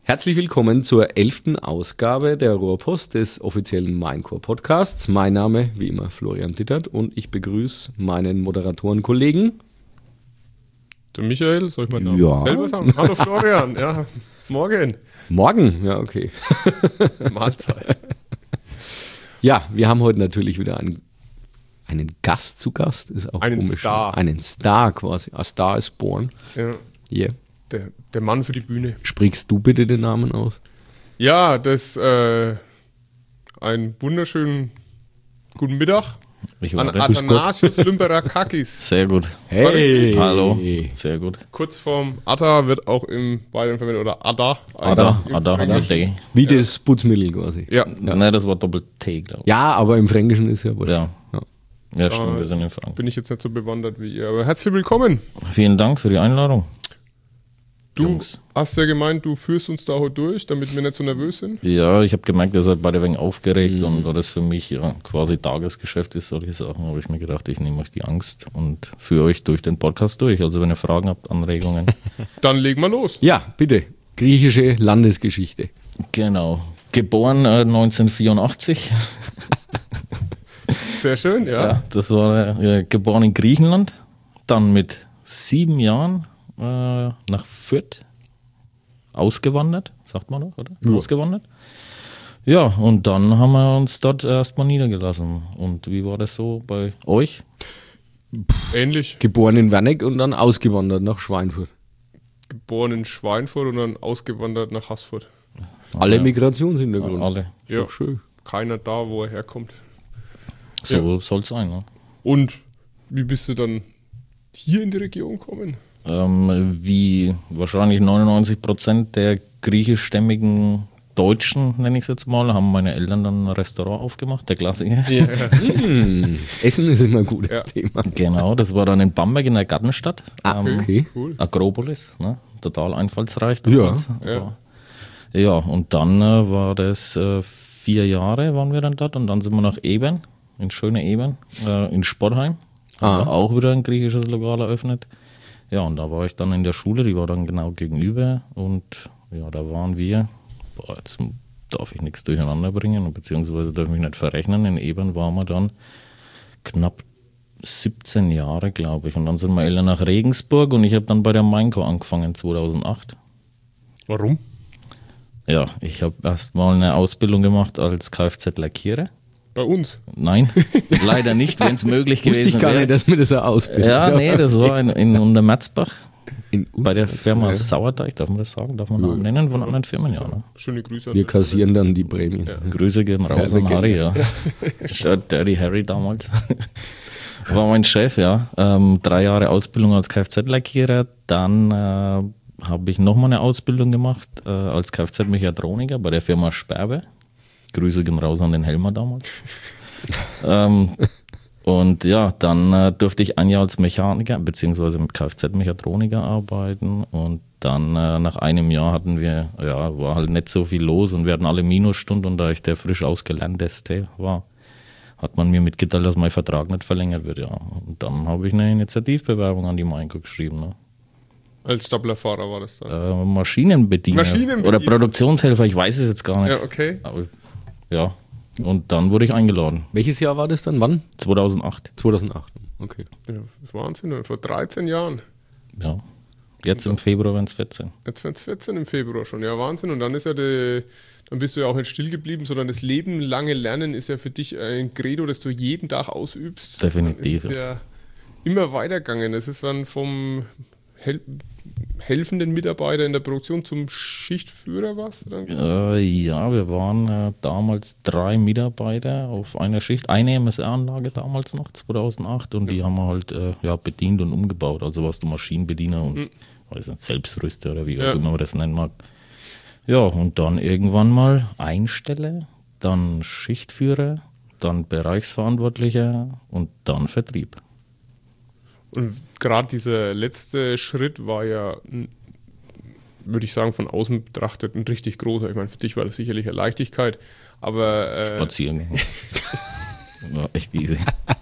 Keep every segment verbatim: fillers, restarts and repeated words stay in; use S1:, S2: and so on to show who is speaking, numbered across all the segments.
S1: Herzlich willkommen zur elften Ausgabe der Rohrpost des offiziellen Maincore Podcasts. Mein Name, wie immer, Florian Dittert und ich begrüße meinen Moderatorenkollegen.
S2: Der Michael, soll ich meinen Namen
S1: Ja.
S2: selber sagen? Hallo Florian, ja, morgen.
S1: Morgen, ja, okay.
S2: Mahlzeit.
S1: Ja, wir haben heute natürlich wieder einen, einen Gast zu Gast. Ist auch
S2: Einen
S1: komisch.
S2: Star.
S1: Einen Star quasi. A Star is born.
S2: Ja,
S1: Yeah.
S2: der, der Mann für die Bühne.
S1: Sprichst du bitte den Namen aus?
S2: Ja, das äh, einen wunderschönen guten Mittag
S3: Ich
S2: an
S3: warte.
S2: Athanasius Lymperakakis.
S3: Sehr gut.
S1: Hey!
S3: Hallo. Sehr gut.
S2: Kurzform Atta wird auch im Weiteren verwendet, oder Ada.
S3: Ada,
S2: im
S3: Ada, Ada,
S2: Fränkischen.
S3: Day.
S1: Wie das Putzmittel quasi.
S2: Ja,
S3: Nein, das war Doppel-T, glaube ich.
S1: Ja, aber im Fränkischen ist ja wurscht.
S3: Ja.
S1: Ja.
S3: Ja, stimmt,
S2: Ah,
S3: wir sind in Franken.
S2: bin ich jetzt nicht so bewandert wie ihr, aber herzlich willkommen.
S3: Vielen Dank für die Einladung.
S2: Du
S3: Jungs.
S2: hast ja gemeint, du führst uns da heute durch, damit wir nicht so nervös sind.
S3: Ja, ich habe gemerkt, ihr seid beide ein wenig aufgeregt und da das für mich ja quasi Tagesgeschäft ist, solche Sachen, habe ich mir gedacht, ich nehme euch die Angst und führe euch durch den Podcast durch. Also wenn ihr Fragen habt, Anregungen.
S2: Dann legen wir los.
S1: Ja, bitte. Griechische Landesgeschichte.
S3: Genau. Geboren äh, neunzehnhundertvierundachtzig.
S2: Sehr schön, ja.
S3: Ja, das war äh, geboren in Griechenland, dann mit sieben Jahren äh, nach Fürth ausgewandert, sagt man doch, oder?
S1: Ja.
S3: Ausgewandert. Ja, und dann haben wir uns dort erstmal niedergelassen. Und wie war das so bei euch?
S2: Ähnlich.
S1: Geboren in Werneck und dann ausgewandert nach Schweinfurt.
S2: Geboren in Schweinfurt und dann ausgewandert nach Haßfurt.
S1: Alle
S3: Ja.
S1: Migrationshintergründe.
S3: Alle.
S2: Ja,
S1: Schön.
S2: keiner da, wo er herkommt.
S3: So soll es sein, ne?
S2: Und wie bist du dann hier in die Region gekommen?
S3: Ähm, wie wahrscheinlich neunundneunzig Prozent der griechischstämmigen Deutschen, nenne ich es jetzt mal, haben meine Eltern dann ein Restaurant aufgemacht, der Klassiker.
S2: Ja.
S1: Hm, Essen ist immer ein gutes
S2: Ja.
S1: Thema.
S3: Genau, das war dann in Bamberg in der Gartenstadt.
S1: Ah,
S3: Ähm,
S1: okay.
S2: Cool.
S3: Akropolis, ne? Total einfallsreich.
S1: Ja.
S3: damals.
S2: Ja.
S3: Aber- ja, und dann äh, war das äh, vier Jahre waren wir dann dort und dann sind wir nach Ebern, in schöne Ebern, äh, in Sportheim.
S1: Ah.
S3: War auch wieder ein griechisches Lokal eröffnet. Ja, und da war ich dann in der Schule, die war dann genau gegenüber und ja, da waren wir, boah, jetzt darf ich nichts durcheinander bringen, beziehungsweise darf ich mich nicht verrechnen, in Ebern waren wir dann knapp siebzehn Jahre, glaube ich. Und dann sind meine Eltern nach Regensburg und ich habe dann bei der Maincore angefangen, zweitausendacht.
S2: Warum?
S3: Ja, ich habe erst mal eine Ausbildung gemacht als Kfz-Lackierer.
S2: Bei uns.
S3: Nein, leider nicht, wenn es möglich
S1: Wusste
S3: gewesen
S1: ich gar
S3: wäre.
S1: nicht, dass mir das so ausbildet.
S3: Ja, nee, das war in, in Untermetzbach
S1: In
S3: bei der Firma
S1: Ja.
S3: Sauerteig, darf man das sagen? Darf man Namen nennen von anderen Firmen? Ja, ne?
S2: Schöne Grüße an
S1: Wir
S2: der
S1: kassieren dann die Prämien.
S3: Grüße gehen raus
S1: Ja,
S3: an
S1: wir
S3: Harry, ja. Der Dirty Harry damals. War mein Chef, ja. Ähm, drei Jahre Ausbildung als Kfz-Lackierer. Dann äh, habe ich nochmal eine Ausbildung gemacht äh, als Kfz-Mechatroniker bei der Firma Sperbe. Grüße gehen raus an den Helmer damals. ähm, und ja, dann äh, durfte ich ein Jahr als Mechaniker beziehungsweise mit Kfz-Mechatroniker arbeiten und dann äh, nach einem Jahr hatten wir, ja, war halt nicht so viel los und wir hatten alle Minusstunden und da ich der frisch ausgelernteste war, hat man mir mitgeteilt, dass mein Vertrag nicht verlängert wird, ja. Und dann habe ich eine Initiativbewerbung an die Mainco geschrieben, ne?
S2: Als Staplerfahrer war das dann.
S3: äh, Maschinenbediener,
S2: Maschinenbediener.
S3: oder Produktionshelfer, ich weiß es jetzt gar nicht.
S2: Ja, okay.
S3: Aber, ja, und dann wurde ich eingeladen,
S1: Welches Jahr war das dann? Wann?
S3: zweitausendacht.
S1: zweitausendacht. Okay.
S2: Ja, das ist Wahnsinn, vor dreizehn Jahren.
S3: Ja. Jetzt im Februar werden es vierzehn.
S2: Jetzt werden es vierzehn im Februar schon. Ja, Wahnsinn. Und dann ist ja die, dann bist du ja auch nicht still geblieben, sondern das lebenlange Lernen ist ja für dich ein Credo, das du jeden Tag ausübst.
S3: Definitiv.
S2: Es ist ja immer weitergegangen. Es ist dann vom Hel helfenden Mitarbeiter in der Produktion zum Schichtführer was?
S3: Äh, ja, wir waren äh, damals drei Mitarbeiter auf einer Schicht, eine M S R-Anlage damals noch, zweitausendacht, und die haben wir halt äh, ja, bedient und umgebaut. Also warst du Maschinenbediener und
S2: Mhm.
S3: weiß nicht, Selbstrüster oder wie auch
S2: Ja.
S3: immer man das nennen mag. Ja, und dann irgendwann mal Einsteller, dann Schichtführer, dann Bereichsverantwortlicher und dann Vertrieb.
S2: Und gerade dieser letzte Schritt war ja, würde ich sagen, von außen betrachtet ein richtig großer. Ich meine, für dich war das sicherlich eine Leichtigkeit, aber... Äh,
S3: Spazieren. War echt easy.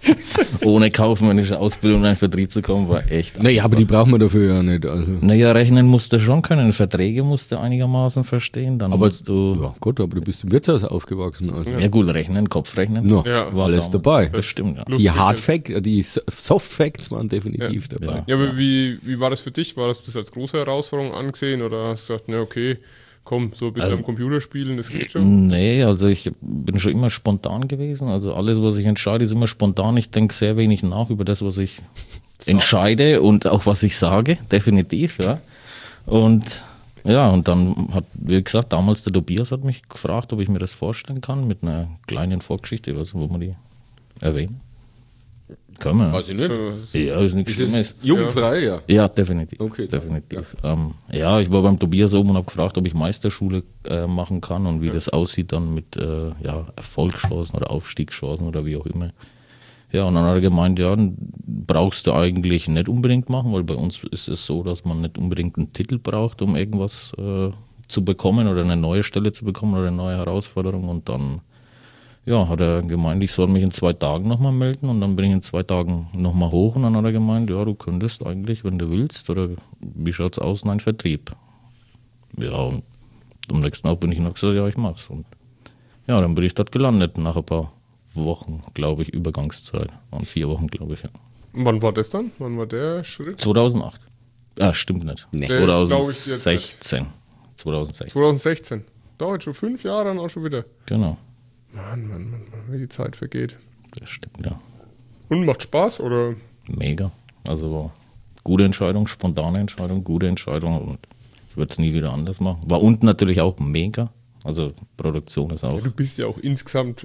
S3: ohne kaufmännische Ausbildung in den Vertrieb zu kommen, war echt.
S1: Naja, aber die brauchen wir dafür ja nicht. Also.
S3: Naja, rechnen musst du schon können, Verträge musst du einigermaßen verstehen, dann
S1: Aber
S3: musst du.
S1: Ja, Gott, aber du bist im Wirtshaus aufgewachsen. Also.
S3: Ja, gut, rechnen, Kopfrechnen.
S1: No,
S2: Ja.
S1: war alles dabei.
S3: Das stimmt, ja.
S1: Die
S2: Lustig,
S1: Hard Facts, die Soft Facts waren definitiv
S3: Ja.
S1: dabei.
S3: Ja.
S2: Ja, aber wie, wie war das für dich? War das das als große Herausforderung angesehen oder hast du gesagt, na okay, komm, so ein bisschen
S3: Also-
S2: am Computer spielen, das geht schon?
S3: Nee, also ich bin schon immer spontan gewesen. Also alles, was ich entscheide, ist immer spontan. Ich denke sehr wenig nach über das, was ich entscheide und auch was ich sage, definitiv, ja. Und ja, und dann hat, wie gesagt, damals der Tobias hat mich gefragt, ob ich mir das vorstellen kann, mit einer kleinen Vorgeschichte, also wo man die erwähnen. Können wir.
S1: Weiß ich nicht.
S2: Äh,
S3: Ja, ist nichts
S1: Ist es
S3: Schlimmes.
S1: jugendfrei, ja.
S3: Ja, definitiv.
S1: Okay,
S3: definitiv. Ja. Ähm, ja, ich war beim Tobias oben und habe gefragt, ob ich Meisterschule äh, machen kann und wie ja. das aussieht dann mit äh, ja, Erfolgschancen oder Aufstiegschancen oder wie auch immer. Ja, und dann hat er gemeint, ja, brauchst du eigentlich nicht unbedingt machen, weil bei uns ist es so, dass man nicht unbedingt einen Titel braucht, um irgendwas äh, zu bekommen oder eine neue Stelle zu bekommen oder eine neue Herausforderung. Und dann ja, hat er gemeint, ich soll mich in zwei Tagen nochmal melden und dann bin ich in zwei Tagen nochmal hoch und dann hat er gemeint, ja, du könntest eigentlich, wenn du willst, oder wie schaut's aus, in einen Vertrieb. Ja, und am nächsten Tag bin ich noch gesagt, ja, ich mach's. Und ja, dann bin ich dort gelandet, nach ein paar Wochen, glaube ich, Übergangszeit. Und vier Wochen, glaube ich, ja.
S2: Und wann war das dann? Wann war der Schritt?
S3: zweitausendacht. Ah, stimmt nicht.
S1: Nee.
S2: Der ist, glaub ich,
S3: zweitausendsechzehn. zweitausendsechzehn.
S2: zweitausendsechzehn. Dauert schon fünf Jahre dann auch schon wieder.
S3: Genau,
S2: Mann, Mann, Mann, Mann, wie die Zeit vergeht.
S3: das stimmt, ja.
S2: Und macht Spaß, oder?
S3: Mega. Also gute Entscheidung, spontane Entscheidung, gute Entscheidung und ich würde es nie wieder anders machen. War unten natürlich auch mega. Also Produktion ist auch.
S2: Ja, du bist ja auch insgesamt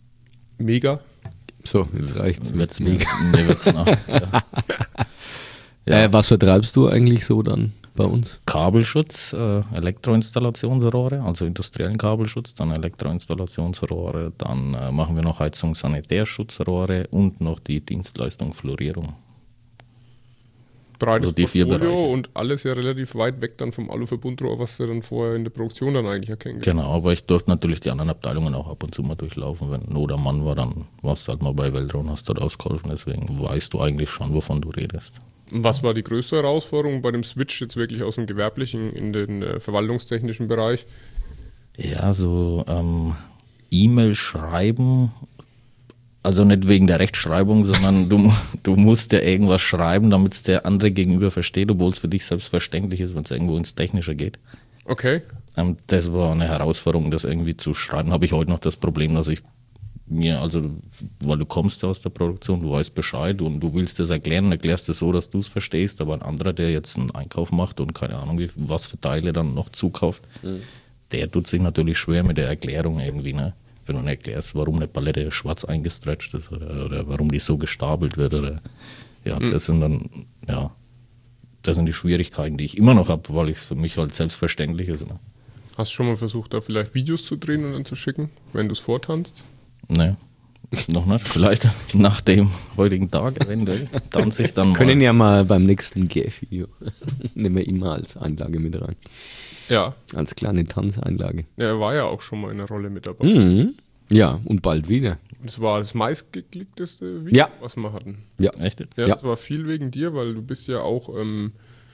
S2: mega.
S1: So, jetzt reicht's.
S3: Wird's mir, mir wird's nach. Ja. Ja.
S1: Äh, was vertreibst du eigentlich so dann bei uns?
S3: Kabelschutz, äh, Elektroinstallationsrohre, also industriellen Kabelschutz, dann Elektroinstallationsrohre, dann äh, machen wir noch Heizungs-Sanitärschutzrohre und noch die Dienstleistung Florierung.
S2: Breites
S3: Also die vier
S2: Portfolio
S3: Bereiche.
S2: und alles ja relativ weit weg dann vom Aluverbundrohr, was du dann vorher in der Produktion dann eigentlich erkennen.
S3: Genau, aber ich durfte natürlich die anderen Abteilungen auch ab und zu mal durchlaufen. Wenn Not am Mann war, dann warst du halt mal bei Weltron und hast dort ausgeholfen. Deswegen weißt du eigentlich schon, wovon du redest.
S2: Was war die größte Herausforderung bei dem Switch jetzt wirklich aus dem gewerblichen in den äh, verwaltungstechnischen Bereich?
S3: Ja, so ähm, E-Mail schreiben, also nicht wegen der Rechtschreibung, sondern du, du musst ja irgendwas schreiben, damit es der andere gegenüber versteht, obwohl es für dich selbstverständlich ist, wenn es irgendwo ins Technische geht.
S2: Okay.
S3: Ähm, das war eine Herausforderung, das irgendwie zu schreiben. Habe ich heute noch das Problem, dass ich mir, also, weil du kommst ja aus der Produktion, du weißt Bescheid und du willst das erklären, erklärst es so, dass du es verstehst, aber ein anderer, der jetzt einen Einkauf macht und keine Ahnung, wie, was für Teile dann noch zukauft, mhm. der tut sich natürlich schwer mit der Erklärung irgendwie, ne? Wenn du nicht erklärst, warum eine Palette schwarz eingestretcht ist oder, oder warum die so gestapelt wird oder, ja, mhm. das sind dann, ja, das sind die Schwierigkeiten, die ich immer noch habe, weil es für mich halt selbstverständlich ist, ne?
S2: Hast du schon mal versucht, da vielleicht Videos zu drehen und dann zu schicken, wenn du es vortanzt?
S3: Nee, noch nicht. Vielleicht nach dem heutigen Tag eventuell. Tanze ich dann mal.
S1: Können ja mal beim nächsten G F-Video nehmen wir immer als Einlage mit rein.
S2: Ja.
S1: Als kleine Tanzeinlage.
S2: Ja, er war ja auch schon mal in der Rolle mit dabei.
S1: Mhm. Ja, und bald wieder.
S2: Das war das meistgeklickteste Video,
S1: Ja.
S2: was wir hatten.
S1: Ja.
S3: Echt jetzt?
S2: Ja,
S1: Ja.
S2: das war viel wegen dir, weil du bist ja auch ähm,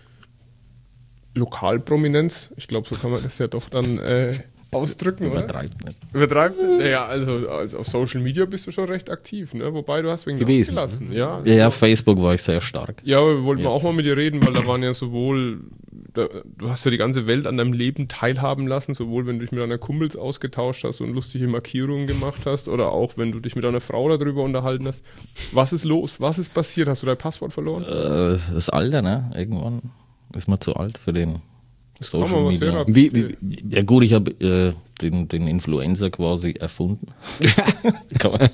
S2: Lokalprominenz. Ich glaube, so kann man das ja doch dann äh, ausdrücken, oder?
S3: Übertreibt nicht.
S2: Übertreibt? Naja, also, also auf Social Media bist du schon recht aktiv, ne? Wobei du hast wegen
S1: Gewesen,
S2: gelassen. Ja,
S3: Ja, ja, Facebook war ich sehr stark.
S2: ja, aber wir wollten
S3: Jetzt.
S2: auch mal mit dir reden, weil da waren ja sowohl, da, du hast ja die ganze Welt an deinem Leben teilhaben lassen, sowohl wenn du dich mit deiner Kumpels ausgetauscht hast und lustige Markierungen gemacht hast oder auch wenn du dich mit deiner Frau darüber unterhalten hast. Was ist los? Was ist passiert? Hast du dein Passwort verloren?
S3: Äh, das Alter, ne? Irgendwann ist man zu alt für den
S2: Das kann
S3: Social
S2: man was
S3: Media.
S2: sehr
S1: Wie, wie,
S3: Ja gut, ich habe äh, den, den Influencer quasi erfunden. Kann man-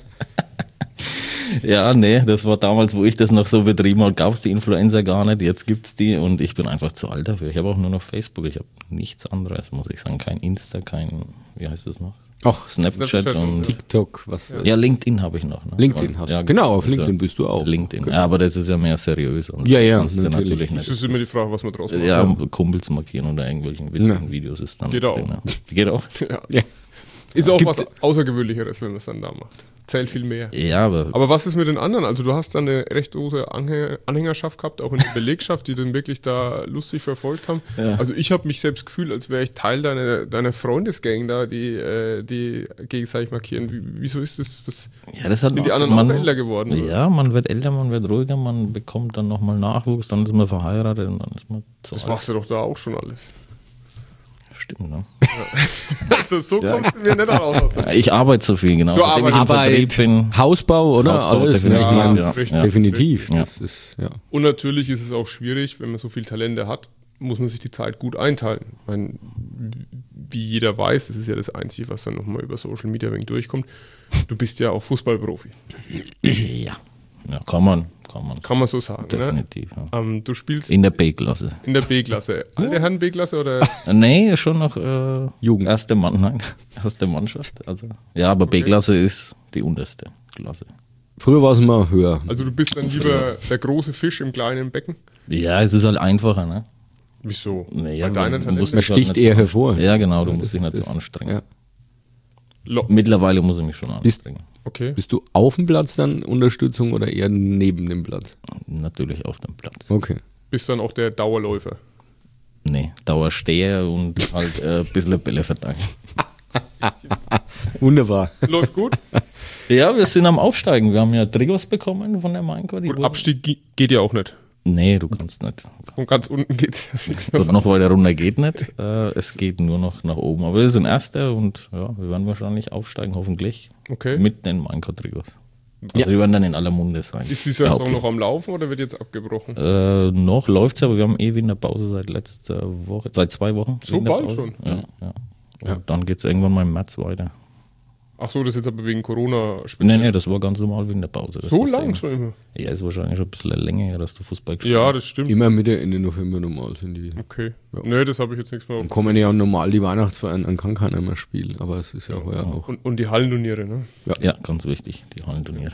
S3: ja, nee, das war damals, wo ich das noch so betrieben habe, gab es die Influencer gar nicht, jetzt gibt es die und ich bin einfach zu alt dafür. Ich habe auch nur noch Facebook, ich habe nichts anderes, muss ich sagen. Kein Insta, kein, wie heißt das noch?
S1: ach,
S3: Snapchat,
S2: Snapchat
S3: und...
S2: und-
S1: TikTok, was weiß
S3: Ja, LinkedIn habe ich noch. Ne?
S1: LinkedIn hast du.
S3: Ja,
S1: Genau, auf
S3: also
S1: LinkedIn bist du auch.
S3: LinkedIn, ja, aber das ist ja mehr seriös. Und
S1: Ja, ja,
S3: kannst du
S1: natürlich.
S2: Das
S3: nicht.
S2: ist immer die Frage, was man draus macht.
S3: Ja, um Kumpels markieren oder irgendwelchen witzigen
S1: Ja.
S3: Videos ist dann
S2: Geht
S3: nicht
S2: auch.
S3: drin, ja. Geht auch.
S2: Ja.
S1: Ja.
S2: Ist auch
S1: gibt-
S2: was Außergewöhnlicheres, wenn man es dann da macht. Zählt viel mehr.
S3: Ja, aber,
S2: Aber was ist mit den anderen? Also du hast da eine recht große Anhänger, Anhängerschaft gehabt, auch in der Belegschaft, die den wirklich da lustig verfolgt haben.
S3: Ja.
S2: Also ich habe mich selbst gefühlt, als wäre ich Teil deiner, deiner Freundesgang da, die, äh, die gegenseitig markieren. Wie, wieso ist das? Was,
S3: ja, das hat
S2: sind die anderen
S3: man,
S2: auch älter geworden? oder?
S3: Ja, man wird älter, man wird ruhiger, man bekommt dann nochmal Nachwuchs, dann ist man verheiratet und dann ist man so
S2: Das
S3: alt.
S2: machst du doch da auch schon alles.
S3: Stimmt, ne?
S2: Also so kommst du mir nicht raus aus der
S3: Ich arbeite so viel, genau.
S2: Du
S3: Seitdem ich im
S1: Arbeit,
S3: Vertrieb bin,
S1: Hausbau, oder?
S3: Hausbau,
S1: Alles. Ne? Ich
S3: definitiv,
S1: meine,
S3: ja.
S2: richtig.
S1: definitiv.
S3: Ja.
S1: Das ist, ja.
S2: Und natürlich ist es auch schwierig, wenn man so viel Talente hat, muss man sich die Zeit gut einteilen. Ich meine, wie jeder weiß, das ist ja das Einzige, was dann nochmal über Social Media ein wenig durchkommt. Du bist ja auch Fußballprofi.
S3: ja. ja, kann man, kann man.
S2: Kann man so sagen. Ne?
S3: Definitiv, ja.
S2: Ähm, du spielst
S3: In der B-Klasse.
S2: in der B-Klasse. Alte Herren B-Klasse oder?
S3: Nee, schon noch äh,
S1: Jugend.
S3: Erste Mann, nein, erste Mannschaft. Also, ja, aber B-Klasse ist die unterste Klasse.
S1: Früher war es mal höher.
S2: Also du bist dann lieber der große Fisch im kleinen Becken?
S3: Ja, es ist halt einfacher, ne?
S2: Wieso?
S3: Nee, ja,
S2: Bei deinen
S3: du musst
S2: Talenten?
S1: Man
S3: dich halt
S1: sticht
S3: nicht
S1: eher
S3: so-
S1: hervor.
S3: Ja, genau, du
S1: Ja,
S3: musst
S1: das
S3: dich
S1: ist
S3: nicht so
S1: das.
S3: anstrengen.
S1: Ja.
S2: Lo-
S3: Mittlerweile muss ich mich schon
S1: Bist-
S3: anstrengen.
S2: Okay.
S1: Bist du auf dem Platz dann Unterstützung oder eher neben dem Platz?
S3: Natürlich auf dem Platz.
S1: Okay.
S2: Bist dann auch der Dauerläufer.
S3: Nee, Dauersteher und halt äh, ein bisschen Bälle verteilen.
S1: Wunderbar.
S2: Läuft gut.
S3: Ja, wir sind am Aufsteigen. Wir haben ja Trikots bekommen von der Mainkorb.
S2: Gut, Abstieg ge- geht ja auch nicht.
S3: Nee, du kannst nicht.
S2: Von ganz unten geht's ja nichts mehr.
S3: Dort noch weiter runter geht nicht. Äh, es geht nur noch nach oben. Aber wir sind Erster und ja, wir werden wahrscheinlich aufsteigen, hoffentlich.
S2: Okay.
S3: Mit den Mainkorb-Trikots. Also
S1: Ja.
S3: die werden dann in aller Munde sein.
S2: Ist die Saison
S3: Behaupte ich.
S2: noch am Laufen oder wird jetzt abgebrochen?
S3: Äh, noch läuft's, aber wir haben eh Winterpause seit letzter Woche, seit zwei Wochen.
S2: So bald
S3: Winterpause.
S2: schon?
S3: Ja, ja. Und dann geht's irgendwann mal im März weiter.
S2: Ach so, das ist jetzt aber wegen Corona
S3: Nee, nee, das war ganz normal Winterpause. Das
S2: So
S3: war's
S2: lang
S3: dann.
S2: schon immer.
S3: Ja, ist wahrscheinlich schon ein bisschen länger her, dass du Fußball gespielt
S2: Ja,
S3: hast.
S2: das stimmt.
S1: Immer Mitte, Ende November normal sind die.
S2: Okay. Nee, das habe ich jetzt nichts mehr.
S1: Dann kommen ja normal die Weihnachtsfeiern, dann kann keiner mehr spielen. Aber es ist ja heuer auch.
S2: Und, und die Hallenturniere, ne?
S3: Ja, ganz wichtig, die Hallenturniere.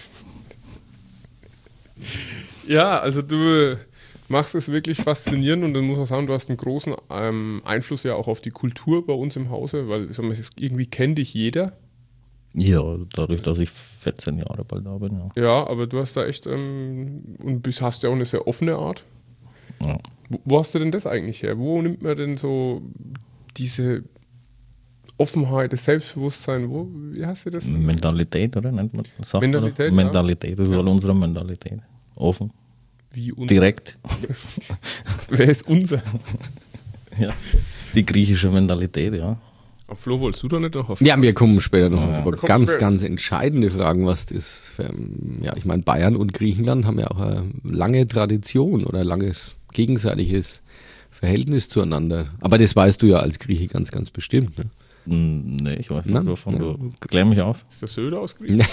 S2: Ja, also du machst es wirklich faszinierend und dann muss man sagen, du hast einen großen ähm, Einfluss ja auch auf die Kultur bei uns im Hause, weil ich sag mal, irgendwie kennt dich jeder.
S3: Ja, dadurch, dass ich vierzehn Jahre bald da bin, ja.
S2: Ja, aber du hast da echt ähm, und bist, hast ja auch eine sehr offene Art.
S3: ja.
S2: Wo, wo hast du denn das eigentlich her? Wo nimmt man denn so diese Offenheit, das Selbstbewusstsein, wo, wie hast du das?
S3: Mentalität, oder? Nennt man das? Sagt man doch?
S2: Mentalität, ja.
S3: Mentalität, das ist halt unsere Mentalität. Offen,
S2: Wie unser,
S3: direkt.
S2: wer ist unser?
S3: Ja. Die griechische Mentalität, ja.
S2: Auf Flo, wolltest du da nicht noch auf?
S1: Ja, wir kommen später noch auf
S3: Ja.
S1: aber
S2: Wir kommen
S1: ganz,
S2: später.
S1: ganz entscheidende Fragen, was das für, ja, ich meine, Bayern und Griechenland haben ja auch eine lange Tradition oder langes gegenseitiges Verhältnis zueinander. Aber das weißt du ja als Grieche ganz, ganz bestimmt. Ne?
S3: Hm, Nee, ich weiß nicht,
S1: Nein?
S3: wovon
S1: Ja.
S3: du. Klär mich auf.
S2: Ist der Söder aus Griechenland?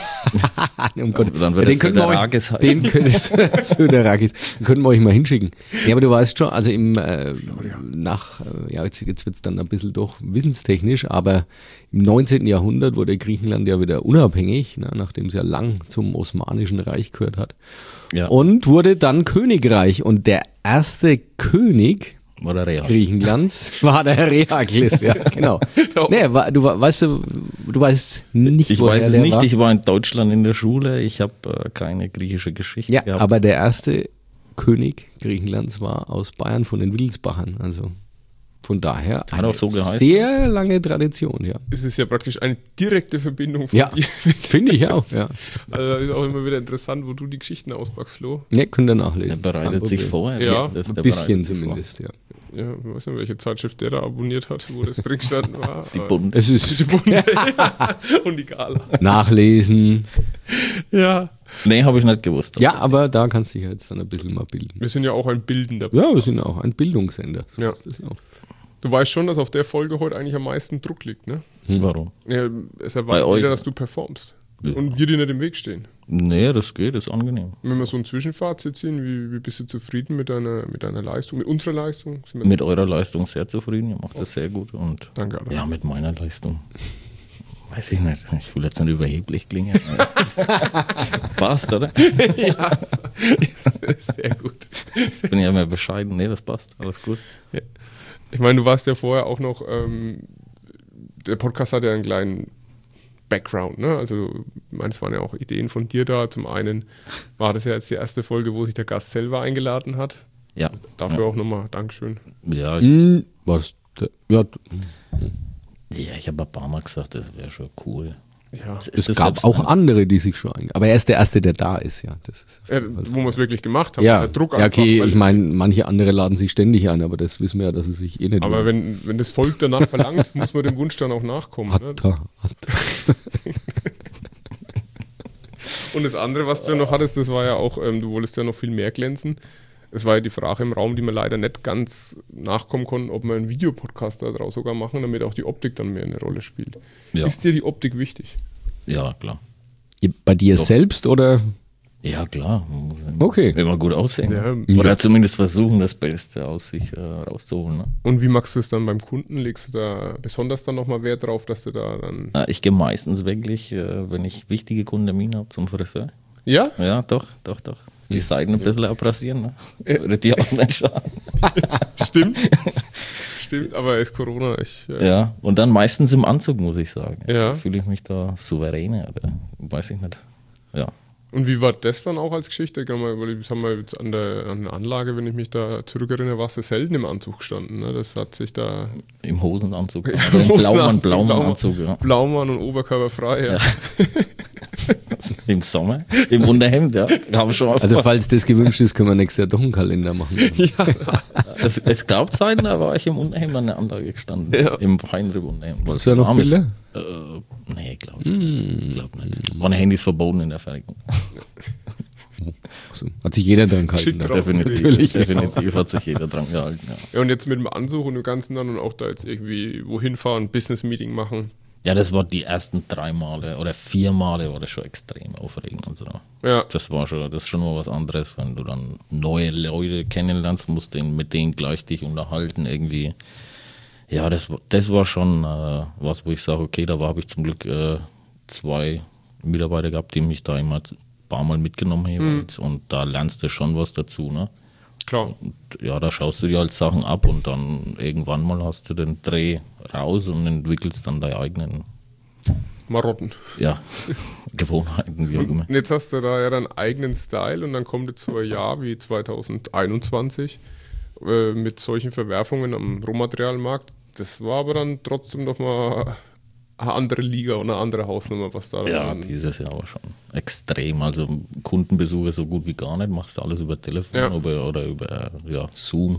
S1: um Gott,
S3: dann wird
S1: den
S3: es
S1: können wir euch,
S3: Söderakis heißen.
S1: den können Söderakis, den könnten wir euch mal hinschicken. Ja, aber du weißt schon, also im äh, nach, äh, ja jetzt, jetzt wird es dann ein bisschen doch wissenstechnisch, aber im neunzehnten Jahrhundert wurde Griechenland ja wieder unabhängig, ne, nachdem es ja lang zum Osmanischen Reich gehört hat.
S3: Ja.
S1: Und wurde dann Königreich. Und der erste König
S3: Oder Real.
S1: Griechenlands war der Herakles, ja, genau. Nee, wa- du wa- weißt du, du weißt nicht,
S3: Ich
S1: woher
S3: weiß es
S1: der
S3: nicht,
S1: war.
S3: ich war in Deutschland in der Schule, ich habe äh, keine griechische Geschichte
S1: Ja,
S3: gehabt.
S1: aber der erste König Griechenlands war aus Bayern von den Wittelsbachern. Also von daher
S3: Hat
S1: eine
S3: auch so geheißen.
S1: sehr lange Tradition, ja.
S2: Es ist ja praktisch eine direkte Verbindung von
S1: Ja,
S2: dir.
S1: finde ich auch, ja.
S2: Also ist auch immer wieder interessant, wo du die Geschichten auspackst, Flo.
S1: Ne, könnt ihr
S3: Er
S1: nachlesen.
S3: bereitet
S1: Kein
S3: sich
S1: Problem.
S3: vor. er
S2: Ja,
S3: liest es,
S1: Ein
S3: der
S1: bisschen
S3: bereitet sich
S1: zumindest, ja.
S2: Ja, ich weiß nicht, welche Zeitschrift der da abonniert hat, wo das drin gestanden war.
S3: Die
S2: aber-
S3: Bund.
S1: Es
S2: Die
S1: ist
S2: Bunte. Und die Gala.
S1: Nachlesen.
S2: Ja.
S3: Nee, habe ich nicht gewusst.
S1: Ja, aber da kannst du dich jetzt dann ein bisschen mal bilden.
S2: Wir sind ja auch ein bildender.
S1: Ja, wir sind auch ein Bildungssender. So
S2: Ja.
S1: ist das auch.
S2: Du weißt schon, dass auf der Folge heute eigentlich am meisten Druck liegt, ne?
S3: Warum?
S2: Ja, es
S3: Bei
S2: erwartet
S3: euch?
S2: jeder, dass du performst.
S3: Ja.
S2: Und wir dir nicht im Weg stehen.
S3: Nee, das geht, ist angenehm.
S2: Wenn wir so ein Zwischenfazit ziehen, wie, wie bist du zufrieden mit deiner, mit deiner Leistung, mit unserer Leistung? Sind wir
S3: Mit eurer Leistung sehr zufrieden, ihr macht das sehr gut. Und
S2: Danke, Adam.
S3: ja, mit meiner Leistung. Weiß ich nicht. Ich will jetzt nicht überheblich klingen. Passt, oder?
S2: Ja, sehr gut.
S3: Ich bin ja immer bescheiden. Nee, das passt. Alles gut.
S2: Ich meine, du warst ja vorher auch noch ähm, der Podcast hat ja einen kleinen Background, ne? Also, meines waren ja auch Ideen von dir da. Zum einen war das ja jetzt die erste Folge, wo sich der Gast selber eingeladen hat.
S3: Ja.
S2: Dafür
S3: ja.
S2: auch nochmal Dankeschön.
S3: Ja,
S1: Hm, was? Ja,
S3: ja ich habe ein paar Mal gesagt, das wäre schon cool.
S2: Ja.
S3: Ist
S1: es
S3: das
S1: gab
S3: selbst
S1: auch
S3: ein-
S1: andere, die sich schon einge- Aber er ist der Erste, der da ist, ja. Das ist
S2: Ja, wo wir es wirklich gemacht haben.
S1: ja,
S2: Der Druck
S1: ja, okay,
S2: weil-
S1: ich meine, manche andere laden sich ständig ein, aber das wissen wir ja, dass sie sich eh nicht
S2: Aber
S1: tun.
S2: wenn, wenn das Volk danach verlangt, muss man dem Wunsch dann auch nachkommen. Ne?
S1: Hat er, hat er.
S2: Und das andere, was du ja noch hattest, das war ja auch, ähm, du wolltest ja noch viel mehr glänzen. Es war ja die Frage im Raum, die wir leider nicht ganz nachkommen konnten, ob wir einen Videopodcast da draus sogar machen, damit auch die Optik dann mehr eine Rolle spielt.
S3: Ja.
S2: Ist dir die Optik wichtig?
S3: Ja, klar.
S1: Bei dir
S3: Doch.
S1: selbst oder?
S3: Ja, klar. Man muss
S1: Okay.
S3: immer gut aussehen.
S2: Ja.
S3: Oder zumindest versuchen, das Beste aus sich äh, rauszuholen. Ne?
S2: Und wie machst du es dann beim Kunden? Legst du da besonders dann nochmal Wert drauf, dass du da dann...
S3: Na, ich gehe meistens wirklich, äh, wenn ich wichtige Kundentermine habe, zum Friseur.
S2: Ja?
S3: Ja, doch, doch, doch. Die Seiten ein bisschen abrasieren. Ne?
S2: Ja.
S3: Würde dir auch nicht schaden.
S2: Stimmt. Stimmt, aber ist Corona. Ich, äh,
S3: Ja, und dann meistens im Anzug, muss ich sagen.
S2: Ja.
S3: Da fühle ich mich da souveräner oder weiß ich nicht. Ja.
S2: Und wie war das dann auch als Geschichte? Ich kann mal, weil das haben wir jetzt an der, an der Anlage, wenn ich mich da zurückerinnere, warst du selten im Anzug gestanden. Ne? Das hat sich da
S3: Im Hosenanzug.
S2: Ja,
S3: Oder im Blaumann,
S2: Hosenanzug,
S3: Blaumann-Anzug. Ja.
S2: Blaumann und Oberkörper frei. Ja.
S3: Ja. Im Sommer, im Unterhemd, ja. Haben wir schon mal
S1: Also
S3: vor.
S1: falls das gewünscht ist, können wir nächstes Jahr doch einen Kalender machen.
S3: es, es gab Zeiten, da war ich im Unterhemd an der Anlage gestanden.
S2: Ja.
S3: Im Feinripp-Unterhemd.
S1: Hast du ja noch
S3: warm ist.
S1: Bilder?
S3: Äh, nee, glaube ich glaub nicht. Meine Handy ist verboten in der Fertigung.
S1: Also, hat sich jeder dran gehalten.
S2: Schick
S1: da.
S2: drauf.
S3: Definitiv,
S1: Natürlich.
S3: definitiv hat sich jeder dran gehalten. Ja.
S2: Ja, und jetzt mit dem Anzug und dem Ganzen dann und auch da jetzt irgendwie wohin fahren, Business-Meeting machen.
S3: ja, das war die ersten drei Male oder vier Male war das schon extrem aufregend und so.
S2: Ja.
S3: Das war schon, das ist schon mal was anderes, wenn du dann neue Leute kennenlernst, musst den, mit denen gleich dich unterhalten irgendwie. Ja, das, war- das war schon äh, was, wo ich sage, okay, da habe ich zum Glück äh, zwei Mitarbeiter gehabt, die mich da immer ein paar Mal mitgenommen haben und da lernst du schon was dazu, ne?
S2: Klar.
S3: Und ja, da schaust du dir halt Sachen ab und dann irgendwann mal hast du den Dreh raus und entwickelst dann deine eigenen,
S2: Marotten.
S3: ja, Gewohnheiten, wie auch immer.
S2: Und jetzt hast du da ja deinen eigenen Style und dann kommt jetzt so ein Jahr wie zwanzig einundzwanzig äh, mit solchen Verwerfungen am Rohmaterialmarkt. Das war aber dann trotzdem nochmal eine andere Liga und eine andere Hausnummer, was da
S3: Ja,
S2: dann...
S3: dieses Jahr war schon extrem. Also Kundenbesuche so gut wie gar nicht, machst du alles über Telefon
S2: Ja.
S3: oder, oder über ja, Zoom.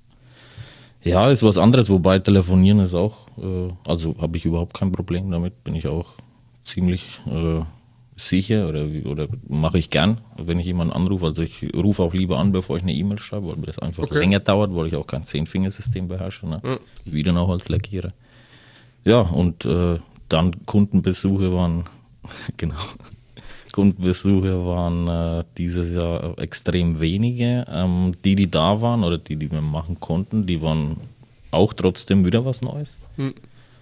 S3: Ja, ist was anderes, wobei telefonieren ist auch, äh, also habe ich überhaupt kein Problem damit, bin ich auch ziemlich äh, sicher oder, wie- oder mache ich gern, wenn ich jemanden anrufe. Also ich rufe auch lieber an, bevor ich eine E-Mail schreibe, weil mir das einfach
S2: Okay.
S3: länger dauert, weil ich auch kein Zehn-Fingersystem beherrsche. Ne?
S2: Ja.
S3: Wieder noch als Lackierer. Ja, und äh, dann Kundenbesuche waren, genau, Kundenbesuche waren äh, dieses Jahr extrem wenige. Ähm, die, die da waren oder die, die wir machen konnten, die waren auch trotzdem wieder was Neues.
S2: Hm.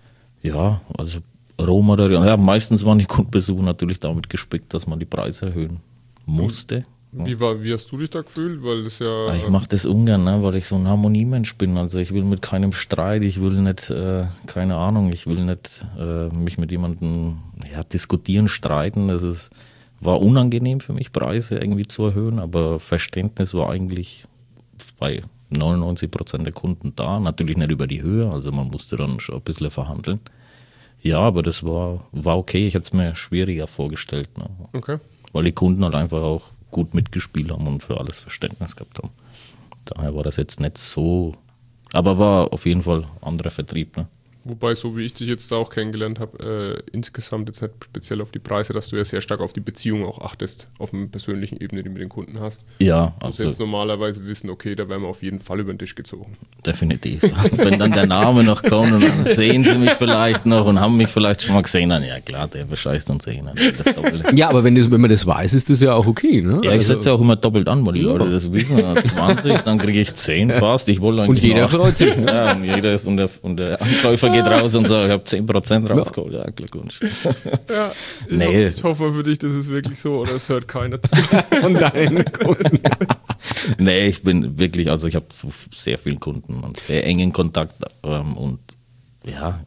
S3: Ja, also Rohmaterial. Ja, meistens waren die Kundenbesuche natürlich damit gespickt, dass man die Preise erhöhen musste.
S2: Wie, war, wie hast du dich da gefühlt? Weil das ja...
S3: Aber ich mache das ungern, ne, weil ich so ein Harmoniemensch bin. Also ich will mit keinem Streit, ich will nicht, äh, keine Ahnung, ich will nicht äh, mich mit jemandem ja, diskutieren, streiten. Das ist, war unangenehm für mich, Preise irgendwie zu erhöhen, aber Verständnis war eigentlich bei neunundneunzig Prozent der Kunden da. Natürlich nicht über die Höhe, also man musste dann schon ein bisschen verhandeln. Ja, aber das war, war okay. Ich hätte es mir schwieriger vorgestellt, ne?
S2: Okay.
S3: Weil die Kunden halt einfach auch gut mitgespielt haben und für alles Verständnis gehabt haben. Daher war das jetzt nicht so, aber war auf jeden Fall anderer Vertrieb. Ne?
S2: Wobei, so wie ich dich jetzt da auch kennengelernt habe, äh, insgesamt jetzt nicht speziell auf die Preise, dass du ja sehr stark auf die Beziehung auch achtest, auf einer persönlichen Ebene, die du mit den Kunden hast.
S3: Ja,
S2: Du musst
S3: also
S2: jetzt normalerweise wissen, okay, da werden wir auf jeden Fall über den Tisch gezogen.
S3: definitiv. Wenn dann der Name noch kommt und dann sehen sie mich vielleicht noch und haben mich vielleicht schon mal gesehen, dann ja klar, der bescheißt uns eh nicht. Das Doppelte.
S1: Ja, aber wenn, das, wenn man das weiß, ist das ja auch okay. Ne?
S3: Ja, ich
S1: Also-
S3: setze auch immer doppelt an, weil die Leute das wissen. zwanzig, dann kriege ich zehn, passt. Ich wollte eigentlich
S1: Und jeder
S3: noch-
S1: freut sich, ne?
S3: Ja, und jeder ist und der, und der Ankäufer geht raus und sagt, ich habe zehn Prozent rausgeholt. Ja, Glückwunsch.
S2: Ja, ich,
S3: Nee.
S2: hoffe, ich hoffe für dich, das ist wirklich so oder es hört keiner zu.
S1: Von deinen Kunden.
S3: Nee, ich bin wirklich, also ich habe zu sehr vielen Kunden und sehr engen Kontakt ähm, und ja,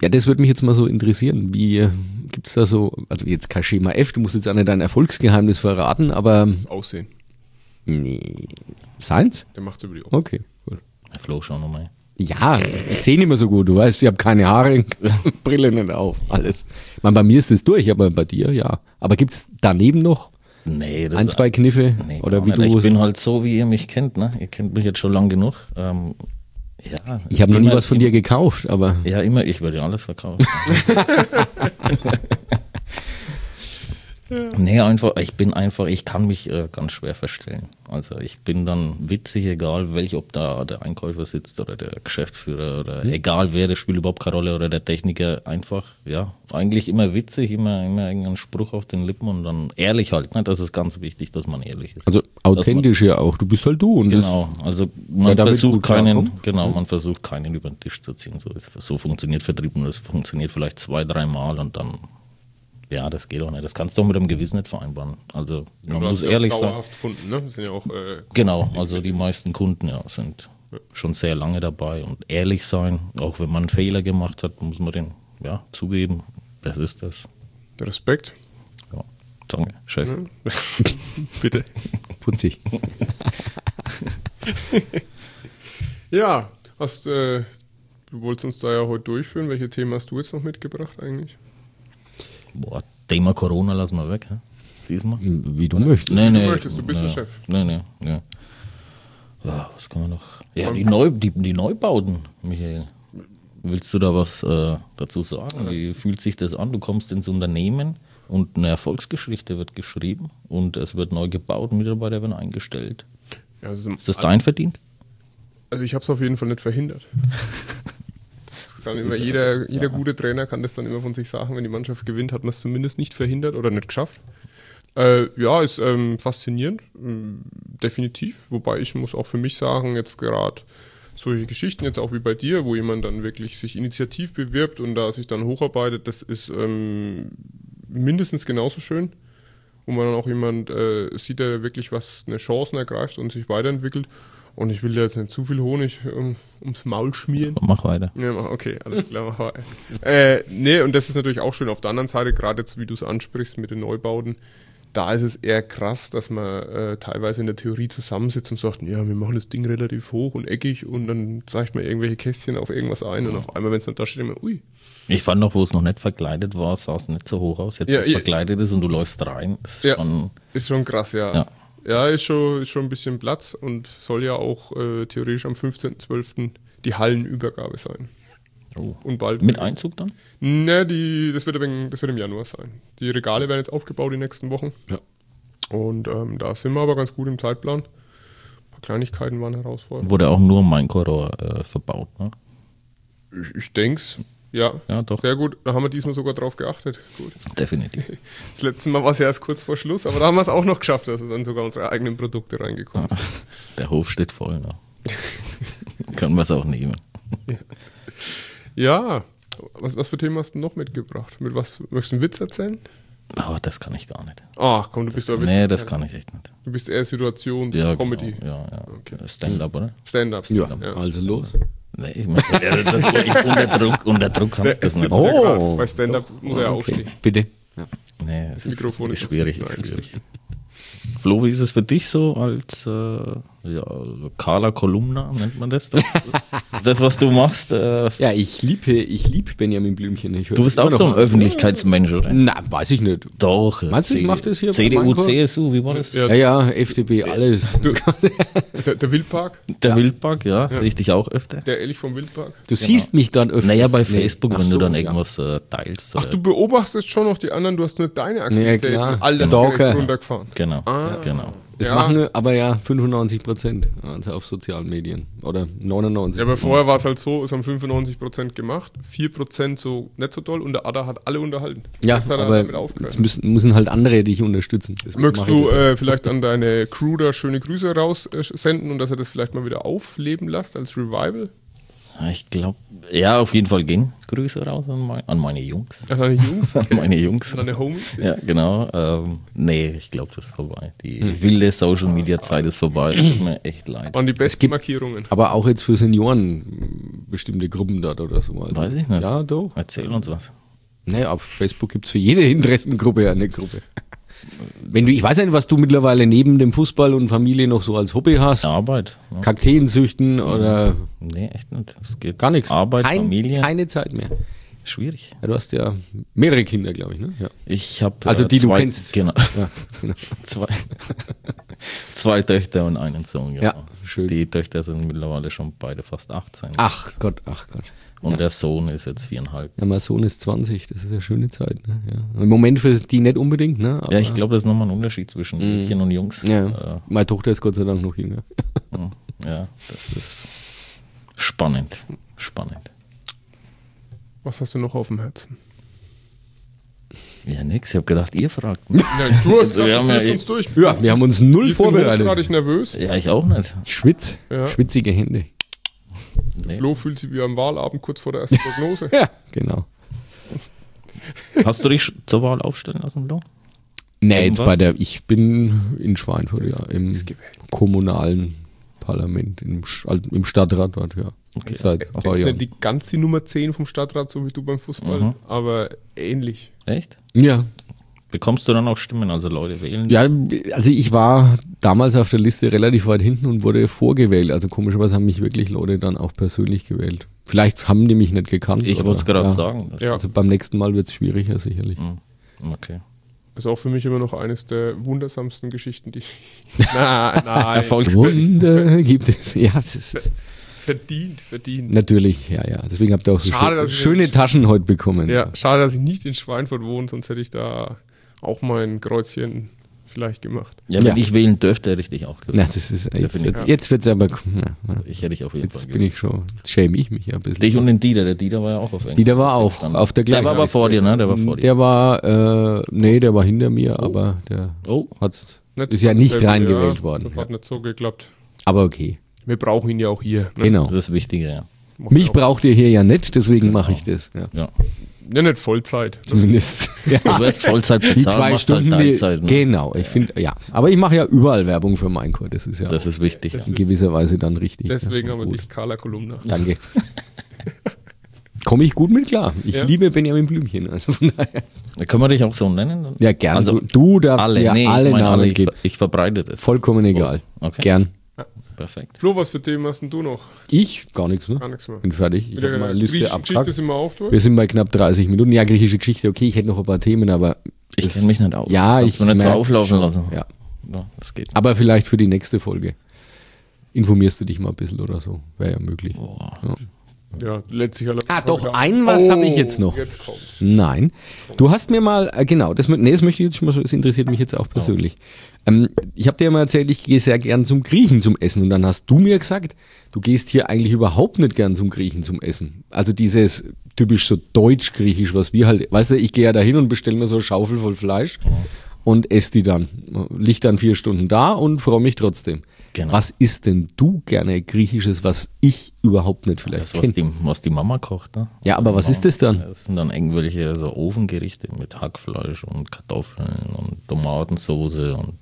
S1: Ja, das würde mich jetzt mal so interessieren. Wie gibt es da so, also jetzt kein Schema F, du musst jetzt auch nicht dein Erfolgsgeheimnis verraten, aber
S2: Das Aussehen.
S1: nee. Seins?
S2: Der macht über die Ohren.
S1: Okay, cool.
S3: Der Flo, schau nochmal.
S1: Ja, ich sehe nicht mehr so gut. Du weißt, ich habe keine Haare, Brille nicht auf, alles. Ich meine, bei mir ist das durch, aber bei dir, ja. Aber gibt es daneben noch
S3: Nee, das
S1: ein, zwei Kniffe?
S3: Nee,
S1: oder
S3: gar
S1: wie
S3: nicht.
S1: du
S3: Ich bin halt so, wie ihr mich kennt, ne? Ihr kennt mich jetzt schon lang genug. Ähm, ja,
S1: Ich habe noch nie
S3: immer-
S1: was von dir gekauft, aber
S3: Ja, immer, ich würde alles verkaufen. Nee, einfach, ich bin einfach, ich kann mich äh, ganz schwer verstellen. Also ich bin dann witzig, egal welch, ob da der Einkäufer sitzt oder der Geschäftsführer oder
S1: Mhm.
S3: egal wer, das spielt überhaupt keine Rolle oder der Techniker, einfach, ja, eigentlich immer witzig, immer, immer irgendeinen Spruch auf den Lippen und dann ehrlich halt, ne? Das ist ganz wichtig, dass man ehrlich ist.
S1: also authentisch ja auch. Du bist halt du. Und
S3: Genau, also
S1: Ja,
S3: man
S1: damit
S3: versucht
S1: gut
S3: keinen,
S1: klarkommen.
S3: genau, man versucht keinen über den Tisch zu ziehen. So, ist, so funktioniert Vertrieb und das funktioniert vielleicht zwei, dreimal und dann, ja, das geht auch nicht. Das kannst du auch mit dem Gewissen nicht vereinbaren. Also man
S2: Du
S3: muss
S2: hast ja
S3: ehrlich
S2: auch
S3: sein.
S2: dauerhaft Kunden, ne? Das sind ja auch äh,
S3: Genau, also die meisten Kunden ja, sind schon sehr lange dabei und ehrlich sein, auch wenn man einen Fehler gemacht hat, muss man den ja, zugeben. Das ist das.
S2: Respekt.
S3: Ja, danke, Chef.
S2: Bitte.
S1: putzig.
S2: Ja, hast, äh, du wolltest uns da ja heute durchführen. Welche Themen hast du jetzt noch mitgebracht eigentlich?
S3: Boah, Thema Corona lassen wir weg, hä? Diesmal.
S1: Wie du möchtest.
S3: Nee, nee.
S2: möchtest, du bist
S3: nee,
S2: der Chef.
S3: Nee, nee, nee. Ja, was kann man noch? Ja, die, Neu, die, die Neubauten, Michael. Willst du da was äh, dazu sagen? Wie fühlt sich das an? Du kommst ins Unternehmen und eine Erfolgsgeschichte wird geschrieben und es wird neu gebaut, Mitarbeiter werden eingestellt.
S2: Ja, also,
S3: Ist das dein Verdienst?
S2: also ich habe es auf jeden Fall nicht verhindert. Das kann immer
S3: ist
S2: jeder
S3: also,
S2: jeder
S3: ja.
S2: gute Trainer kann das dann immer von sich sagen, wenn die Mannschaft gewinnt, hat man es zumindest nicht verhindert oder nicht geschafft. Äh, ja, ist ähm, faszinierend, ähm, definitiv. Wobei ich muss auch für mich sagen, jetzt gerade solche Geschichten, jetzt auch wie bei dir, wo jemand dann wirklich sich initiativ bewirbt und da sich dann hocharbeitet, das ist ähm, mindestens genauso schön. Wo man dann auch jemand äh, sieht, der wirklich was, eine Chancen ergreift und sich weiterentwickelt. Und ich will da jetzt nicht zu viel Honig um, ums Maul schmieren.
S3: Mach weiter.
S2: Ja, mach- okay, alles klar, mach weiter. äh, nee, und das ist natürlich auch schön. Auf der anderen Seite, gerade jetzt, wie du es ansprichst mit den Neubauten, da ist es eher krass, dass man äh, teilweise in der Theorie zusammensitzt und sagt, ja, wir machen das Ding relativ hoch und eckig und dann zeigt man irgendwelche Kästchen auf irgendwas ein und auf einmal, wenn es dann da steht, immer, ui.
S3: Ich fand noch, wo es noch nicht verkleidet war, sah es nicht so hoch aus. Jetzt,
S2: Ja,
S3: wo es
S2: ja.
S3: verkleidet ist und du läufst rein, ist
S2: Ja.
S3: schon,
S2: Ist schon krass, ja.
S3: Ja.
S2: Ja, ist, schon, ist schon ein bisschen Platz und soll ja auch äh, theoretisch am fünfzehnten zwölften die Hallenübergabe sein.
S3: oh.
S2: Und bald.
S3: Mit Einzug dann?
S2: Ne, die, das, wird ein wenig, das wird im Januar sein. Die Regale werden jetzt aufgebaut die nächsten Wochen.
S1: Ja.
S2: Und ähm, da sind wir aber ganz gut im Zeitplan. Ein paar Kleinigkeiten waren herausfordernd.
S3: Wurde auch nur mein Korridor äh, verbaut, ne?
S2: Ich, ich denk's. Ja,
S3: Ja, doch,
S2: sehr gut. Da haben wir diesmal sogar drauf geachtet. Gut.
S3: definitiv.
S2: Das letzte Mal war es ja erst kurz vor Schluss, aber da haben wir es auch noch geschafft, dass es dann sogar unsere eigenen Produkte reingekommen ist.
S3: Der Hof steht voll, ne? Können wir es auch nehmen.
S2: Ja, was, was für Themen hast du noch mitgebracht? Mit was möchtest du einen Witz erzählen?
S3: Aber das kann ich gar nicht.
S2: Ach komm, du bist doch
S3: Nee, das kann ich echt nicht.
S2: Du bist eher Situation,
S3: Ja,
S2: Comedy,
S3: Genau. Ja, ja.
S2: Okay.
S3: Stand-up, oder?
S2: Stand-up.
S1: Ja, also los.
S3: Nee, ich, mein, ja, das ist, ich unter Druck, unter Druck kann
S2: Der
S3: ich das
S2: sitzt
S3: nicht.
S1: Oh.
S2: ja grad. Bei Stand-up muss er ja
S3: okay.
S2: aufstehen.
S1: Bitte. Ja.
S3: Nee, das
S2: Mikrofon
S3: ist
S2: ist
S3: schwierig.
S2: auf Sitzen
S3: schwierig. Flo, wie ist es für dich so als äh, ja, Carla Kolumna, nennt man das? Das, das was du machst. Äh,
S1: Ja, ich liebe ich lieb Benjamin Blümchen. Ich höre
S3: du bist
S1: immer
S3: auch so ein
S1: noch-
S3: Öffentlichkeitsmensch, oder?
S1: Na, weiß ich nicht.
S3: Doch.
S1: Meinst du, ich
S3: C-
S1: mach das hier bei
S3: C D U,
S1: Manko?
S3: C S U, wie war das?
S2: Ja,
S1: Ja, ja, F D P, alles.
S2: der, der Wildpark,
S3: Der Wildpark, ja, sehe ich dich auch öfter.
S2: der Ehrlich vom Wildpark.
S1: Du siehst mich dann öfter.
S3: Naja, bei Facebook,
S1: Ach
S3: wenn
S1: so,
S3: du dann
S1: ja.
S3: irgendwas äh, teilst.
S2: Ach,
S3: oder-
S2: du beobachtest schon noch die anderen, du hast nur deine Aktivitäten
S1: klar.
S2: altersgerecht
S1: Stalker.
S2: runtergefahren.
S3: Genau,
S2: Ah.
S3: genau.
S1: Das
S2: Ja.
S1: machen aber ja fünfundneunzig Prozent also auf sozialen Medien. Oder neunundneunzig.
S2: Ja, aber vorher war es halt so, es haben fünfundneunzig Prozent gemacht, vier Prozent so nicht so toll und der Ada hat alle unterhalten.
S1: ja,
S2: Jetzt hat er
S1: aber
S2: damit aufgehört.
S1: es müssen, müssen halt andere dich unterstützen. Deswegen
S2: Möchtest
S1: mache ich
S2: du
S1: das ja.
S2: äh, vielleicht an deine Crew da schöne Grüße raussenden und dass er das vielleicht mal wieder aufleben lässt als Revival?
S3: Ich glaube, ja, auf jeden Fall gehen Grüße raus an, mein, an meine Jungs.
S2: An deine Jungs?
S3: An meine Jungs.
S2: An deine Homies?
S3: Ja, genau. Ähm, nee, ich glaube, das ist vorbei. Die hm. wilde Social-Media-Zeit ist vorbei. Tut mir echt leid.
S2: Waren die besten
S1: gibt,
S2: Markierungen.
S1: Aber auch jetzt für Senioren bestimmte Gruppen dort oder so. Also,
S3: weiß ich nicht.
S1: Ja, doch.
S3: Erzähl uns was.
S1: Naja, auf Facebook gibt es für jede Interessengruppe eine Gruppe. Wenn du, ich weiß nicht, was du mittlerweile neben dem Fußball und Familie noch so als Hobby hast.
S3: Arbeit. Ja.
S1: Kakteen züchten oder.
S3: Nee, echt nicht. Es geht
S1: gar nichts.
S3: Arbeit,
S1: Kein,
S3: Familie.
S1: Keine Zeit mehr.
S3: Schwierig.
S1: Ja, du hast ja mehrere Kinder, glaube ich, ne? Ja.
S3: Ich habe
S1: also die
S3: äh, zwei,
S1: du kennst.
S3: Genau.
S1: Ja, genau.
S3: zwei, zwei Töchter und einen Sohn. Genau.
S1: Ja, schön.
S3: Die Töchter sind mittlerweile schon beide fast achtzehn.
S1: Ach Gott, ach Gott.
S3: Und
S1: ja.
S3: der Sohn ist jetzt viereinhalb.
S1: Ja, mein Sohn ist zwanzig, das ist eine schöne Zeit. Ne? Ja. Im Moment für die nicht unbedingt, ne? Aber
S3: ja, ich glaube, das ist nochmal ein Unterschied zwischen mm. Mädchen und Jungs.
S1: Ja.
S3: Äh,
S1: Meine Tochter ist Gott sei Dank noch jünger.
S3: Ja, das ist spannend. Spannend.
S2: Was hast du noch auf dem Herzen?
S3: Ja, nix. Ich habe gedacht, ihr fragt mich.
S2: Ja, du hast gesagt,
S3: wir
S2: du
S3: haben ja,
S2: führst uns durch.
S1: Ja, wir haben uns null
S2: Wir sind
S1: vorbereitet.
S2: hochgradig nervös.
S3: Ja, ich auch nicht.
S1: Schwitz,
S2: Ja.
S1: schwitzige Hände.
S3: Nee.
S2: Flo fühlt sich wie am Wahlabend kurz vor der ersten Prognose.
S1: Ja, genau.
S3: Hast du dich zur Wahl aufstellen lassen, Flo?
S1: Nee, jetzt
S3: Irgendwas?
S1: bei der, ich bin in Schweinfurt, ja, im
S2: ist gewählt.
S1: kommunalen Parlament, im, Sch- also im Stadtrat dort, ja.
S3: Okay.
S1: Seit
S2: Das
S1: zwei
S2: ist
S1: Jahren.
S2: nicht die ganz die Nummer zehn vom Stadtrat, so wie du beim Fußball,
S3: Mhm.
S2: aber ähnlich.
S3: Echt?
S1: Ja.
S3: Bekommst du dann auch Stimmen, also Leute wählen?
S1: Ja, also ich war damals auf der Liste relativ weit hinten und wurde vorgewählt. Also komischerweise haben mich wirklich Leute dann auch persönlich gewählt. Vielleicht haben die mich nicht gekannt.
S3: Ich
S1: oder-
S3: wollte es gerade
S1: ja.
S3: sagen.
S2: Ja.
S1: Also beim nächsten Mal wird es schwieriger, sicherlich.
S3: Mhm. Okay.
S2: Ist auch für mich immer noch eines der wundersamsten Geschichten, die ich. Nein, nein.
S3: Erfolgsgeschichte.
S1: Wunder gibt es. Ja, das ist
S2: Verdient, verdient.
S1: natürlich, ja, ja. Deswegen habt ihr auch so
S2: Schade,
S1: schö-
S2: dass ich
S1: schöne
S2: nicht-
S1: Taschen heute bekommen.
S2: Ja, schade, dass ich nicht in Schweinfurt wohne, sonst hätte ich da auch mein Kreuzchen vielleicht gemacht.
S3: Ja, wenn
S1: Ja.
S3: ich wählen dürfte, hätte ich dich auch gewählt.
S1: Na, das ist, jetzt
S3: Definitiv.
S1: wird's, jetzt wird's aber, na, na,
S3: Ich hätte dich auf jeden
S1: jetzt
S3: Fall
S1: bin ich schon, jetzt schäme ich mich ja ein bisschen.
S3: Dich und den Dieter. Der Dieter war ja auch auf Englisch.
S1: Dieter war auch
S3: gestanden.
S1: auf der
S3: Der
S1: gleichen
S3: war aber
S1: Liste.
S3: vor dir, ne? Der war vor dir.
S1: Der war, äh, nee, der war hinter mir, aber der
S3: Oh.
S1: hat,
S2: Nicht
S1: ist ja
S2: beim
S1: nicht
S2: selben
S1: reingewählt
S2: Jahr,
S1: worden.
S2: Das
S1: Ja.
S2: hat nicht so geklappt.
S1: Aber okay,
S2: Wir brauchen ihn ja auch hier. Ne?
S1: genau.
S3: Das ist wichtiger, ja.
S2: Macht
S1: Mich
S2: auch-
S1: braucht ihr hier ja nicht, deswegen
S3: Genau.
S1: mache ich das. Ja.
S3: ja.
S2: Ja, nicht Vollzeit.
S1: Zumindest. Ja.
S3: Du wirst Vollzeit
S1: Die
S3: bezahlt,
S1: zwei
S3: machst
S1: Stunden,
S3: halt
S1: die,
S3: Teilzeit. Ne?
S1: genau, ich finde, ja. Aber ich mache ja überall Werbung für Maincore, das ist ja
S3: Das ist wichtig.
S2: Das
S3: Ja.
S1: in gewisser Weise dann richtig.
S2: Deswegen
S1: ja,
S2: haben wir
S1: gut.
S2: dich Carla Kolumna.
S1: Danke. Komme ich gut mit klar. Ich
S2: Ja.
S1: liebe Benjamin Blümchen. Also von daher.
S3: Können wir dich auch so nennen?
S1: Ja, gern.
S3: Also
S1: du, du darfst
S3: alle,
S1: mir
S3: nee,
S1: alle
S3: ich meine
S1: Namen
S3: alle, ich,
S1: geben.
S3: ich verbreite das.
S1: Vollkommen egal.
S3: Okay.
S1: Gern.
S3: Perfekt.
S2: Flo, was für Themen hast denn du noch?
S1: Ich? Gar nichts, ne?
S2: Gar nichts mehr.
S1: Bin fertig. Ich
S2: Mit
S1: habe
S2: der
S1: meine Liste
S2: griechischen Geschichte
S1: abgehakt.
S2: sind wir auch durch.
S1: Wir sind bei knapp dreißig Minuten. Ja, griechische Geschichte, okay, ich hätte noch ein paar Themen, aber
S3: Ich
S1: es-
S3: kenne mich nicht aus.
S1: Ja,
S3: Kannst
S1: ich
S3: du mir nicht so
S1: merk's
S3: auflaufen
S1: schon.
S3: lassen.
S1: Ja.
S3: Ja, das geht.
S1: Aber vielleicht für die nächste Folge. Informierst du dich mal ein bisschen oder so. Wäre ja möglich. Ja.
S2: Ja, letztlich alle.
S1: Ah, doch, ein was habe ich jetzt noch.
S2: Jetzt kommt's.
S1: Nein. Du hast mir mal, äh, genau, das, mö- nee, das möchte ich jetzt schon mal so, das interessiert mich jetzt auch persönlich. Ähm, ich habe dir ja mal erzählt, ich gehe sehr gern zum Griechen zum Essen und dann hast du mir gesagt, du gehst hier eigentlich überhaupt nicht gern zum Griechen zum Essen. Also dieses typisch so deutsch-griechisch, was wir halt, weißt du, ich gehe ja dahin und bestelle mir so eine Schaufel voll Fleisch und esse die dann. Liegt dann vier Stunden da und freue mich trotzdem.
S3: Genau.
S1: Was isst denn du gerne Griechisches, was ich überhaupt nicht vielleicht
S3: Das, was
S1: kenne?
S3: die, was die Mama kocht. Ne?
S1: Ja, aber was ist das dann?
S3: Das sind dann irgendwelche so Ofengerichte mit Hackfleisch und Kartoffeln und Tomatensoße und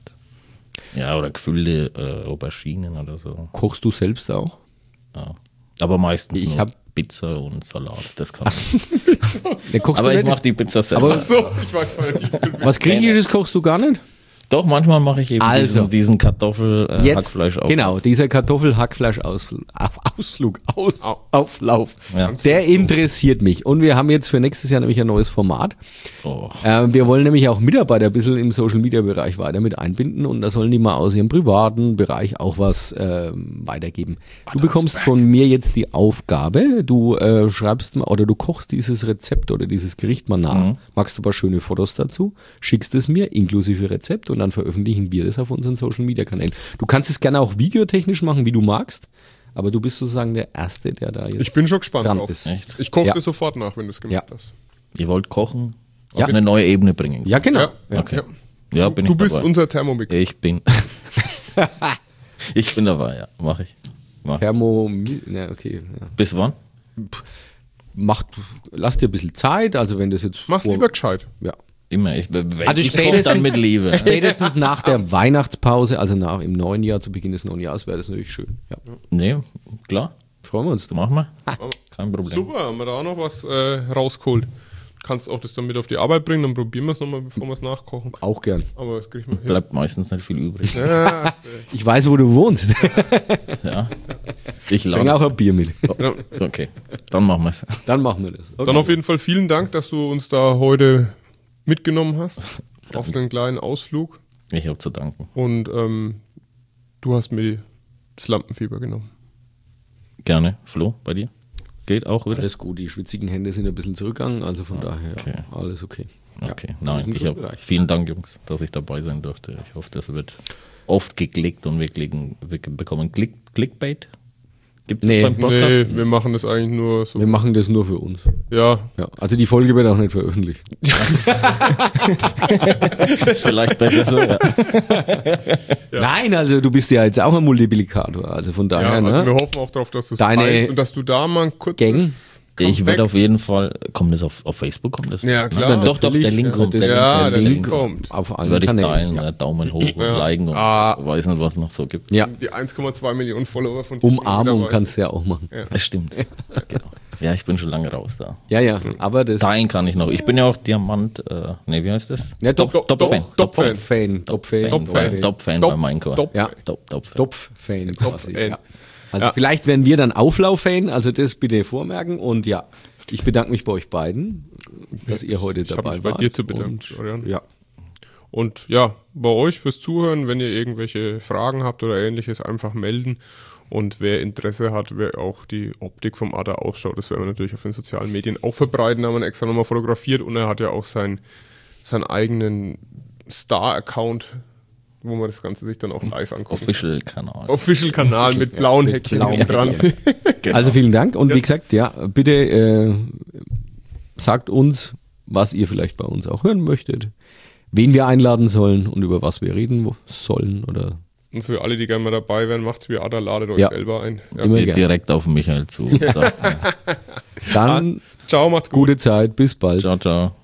S3: ja, oder gefüllte äh, Auberginen oder so.
S1: Kochst du selbst auch?
S3: Ja. Aber meistens
S1: Ich
S3: nur
S1: hab-
S3: Pizza und Salat. Das kann
S1: Ach
S3: ich.
S1: Der kochst
S3: Aber
S1: du
S3: ich
S1: nicht?
S3: mache die Pizza selber.
S1: Aber-
S2: So, ich weiß zwar nicht.
S1: Was Griechisches kochst du gar nicht?
S3: Doch, manchmal mache ich eben
S1: Also.
S3: diesen, diesen Kartoffel-Hackfleisch auch.
S1: Genau, dieser Kartoffel-Hackfleisch-Ausflug, Ausflug, Aus,
S2: Au.
S1: Auflauf,
S3: Ja.
S1: der interessiert mich. Und wir haben jetzt für nächstes Jahr nämlich ein neues Format.
S3: Oh.
S1: Äh, wir wollen nämlich auch Mitarbeiter ein bisschen im Social-Media-Bereich weiter mit einbinden und da sollen die mal aus ihrem privaten Bereich auch was ähm, weitergeben. Du bekommst von mir jetzt die Aufgabe, du äh, schreibst mal oder du kochst dieses Rezept oder dieses Gericht mal nach,
S3: Mhm.
S1: machst ein paar schöne Fotos dazu, schickst es mir inklusive Rezept und dann veröffentlichen wir das auf unseren Social-Media-Kanälen. Du kannst es gerne auch videotechnisch machen, wie du magst, aber du bist sozusagen der Erste, der da jetzt
S2: Ich bin schon gespannt
S1: dran
S2: drauf.
S1: ist.
S3: Echt?
S2: Ich koche
S1: Ja.
S2: dir sofort nach, wenn du es gemacht
S1: Ja.
S2: hast.
S3: Ihr wollt kochen, auf
S1: Ja.
S3: eine neue Ebene bringen.
S1: Ja, genau.
S2: Ja,
S1: Ja.
S3: Okay.
S2: ja.
S3: Ja, bin
S2: Du
S3: ich
S2: bist
S3: dabei.
S2: unser Thermomix.
S3: Ich bin. Ich bin dabei, ja, mache ich. Ja.
S1: Thermo, na okay. Ja.
S3: Bis wann?
S1: Macht, lass dir ein bisschen Zeit, also wenn das jetzt...
S2: Mach's
S1: vor-
S2: lieber gescheit.
S1: Ja.
S3: Immer. Ich, wenn
S1: Also
S3: ich koch,
S1: spätestens,
S3: dann mit Liebe.
S1: spätestens nach der Weihnachtspause, also nach im neuen Jahr, zu Beginn des neuen Jahres, wäre das natürlich schön. Ja.
S3: Nee, klar.
S1: Freuen wir uns drauf.
S3: Machen wir. Kein Problem.
S2: Super, haben wir da auch noch was äh, rausgeholt. Kannst auch das dann mit auf die Arbeit bringen, dann probieren wir es nochmal, bevor wir es nachkochen.
S1: Auch gern.
S2: Aber das kriegen wir hin.
S3: Bleibt meistens nicht viel übrig.
S2: Ja,
S1: Ich weiß, wo du wohnst.
S3: Ja. Ich
S1: Bring
S3: lade.
S1: auch ein Bier mit.
S2: ja.
S3: Okay, dann machen wir es.
S1: Dann machen wir das. Okay.
S2: Dann auf jeden Fall vielen Dank, dass du uns da heute mitgenommen hast auf den kleinen Ausflug.
S3: Ich habe zu danken.
S2: Und ähm, du hast mir das Lampenfieber genommen.
S3: Gerne. Flo, bei dir? Geht auch wieder?
S1: Alles gut, die schwitzigen Hände sind ein bisschen zurückgegangen, also von daher
S3: okay.
S1: ja, alles okay.
S3: Okay,
S1: wir
S3: nein,
S1: sind
S3: ich
S1: gut
S3: habe
S1: erreicht.
S3: vielen Dank, Jungs, dass ich dabei sein durfte. Ich hoffe, das wird oft geklickt und wir, klicken, wir bekommen Click, Clickbait. Gibt es
S1: Nee.
S3: beim Podcast?
S2: Nee, wir machen das eigentlich nur so.
S1: Wir machen das nur für uns.
S2: Ja,
S1: Ja, also die Folge wird auch nicht veröffentlicht.
S3: Das ist vielleicht besser so. Ja.
S1: Nein, also du bist ja jetzt auch ein Multiplikator, also von
S2: ja
S1: daher,
S2: also
S1: ne?
S2: wir hoffen auch darauf, dass du es
S1: Deine
S2: teilst und dass du da mal ein kurzes
S1: Gang?
S3: Ich werde
S2: Comeback-
S3: auf jeden Fall. Kommt das auf, auf Facebook? Kommt das?
S2: Ja, klar.
S3: Nein, doch, doch, der Link
S1: Ja,
S3: kommt.
S1: das-
S3: Der
S2: Ja,
S3: Link,
S2: der Link kommt.
S1: Auf allen
S3: Würde ich
S1: Kanälen.
S3: teilen,
S1: ja.
S3: ja. Daumen hoch und liken und
S2: Ah.
S3: weiß nicht, was es noch so gibt.
S1: Ja,
S2: Die eins Komma zwei Millionen Follower von
S1: Umarmung
S2: dabei.
S1: kannst du ja auch machen.
S3: Das stimmt. Genau. Ja, ich bin schon lange raus da.
S1: Ja, ja, aber das...
S3: Teilen kann ich noch. Ich bin ja auch Diamant. Äh, ne, wie heißt das?
S1: Ja, doch,
S2: Doch,
S3: Top-
S2: doch,
S3: Fan.
S2: Top-
S1: Top-Fan. Top-Fan.
S3: Top-Fan.
S2: Top-Fan.
S3: Top-Fan
S2: Top-
S3: bei Minecraft.
S2: Top-
S1: Ja.
S3: Top, Top-Fan.
S1: Top-Fan quasi.
S2: Fan.
S1: Ja. Also
S2: Ja.
S1: vielleicht werden wir dann Auflauf-Fan, also das bitte vormerken. Und ja, ich bedanke mich bei euch beiden, dass ihr heute
S2: Ich hab
S1: dabei
S2: mich bei
S1: wart.
S2: dir zu bedanken,
S1: Und,
S2: Florian.
S1: ja,
S2: Und ja, bei euch fürs Zuhören, wenn ihr irgendwelche Fragen habt oder ähnliches, einfach melden. Und wer Interesse hat, wer auch die Optik vom Adder ausschaut, das werden wir natürlich auf den sozialen Medien auch verbreiten, haben wir ihn extra nochmal fotografiert und er hat ja auch sein, seinen eigenen Star-Account, wo man das Ganze sich dann auch live anguckt.
S3: Official-Kanal.
S2: Official-Kanal mit blauen Häkchen
S1: blauen
S2: hinten dran.
S3: Genau.
S1: Also vielen Dank und
S2: Ja.
S1: wie gesagt, ja, bitte äh, sagt uns, was ihr vielleicht bei uns auch hören möchtet, wen wir einladen sollen und über was wir reden wo- sollen oder
S2: Und für alle, die gerne mal dabei wären, macht's wie Adder, ladet euch
S1: Ja.
S2: selber ein. Ja.
S1: Immer
S3: Geht
S1: gerne.
S3: direkt auf Michael zu. und sagt,
S1: Dann
S2: Ciao, macht's gut.
S1: gute Zeit, bis bald.
S3: ciao, ciao.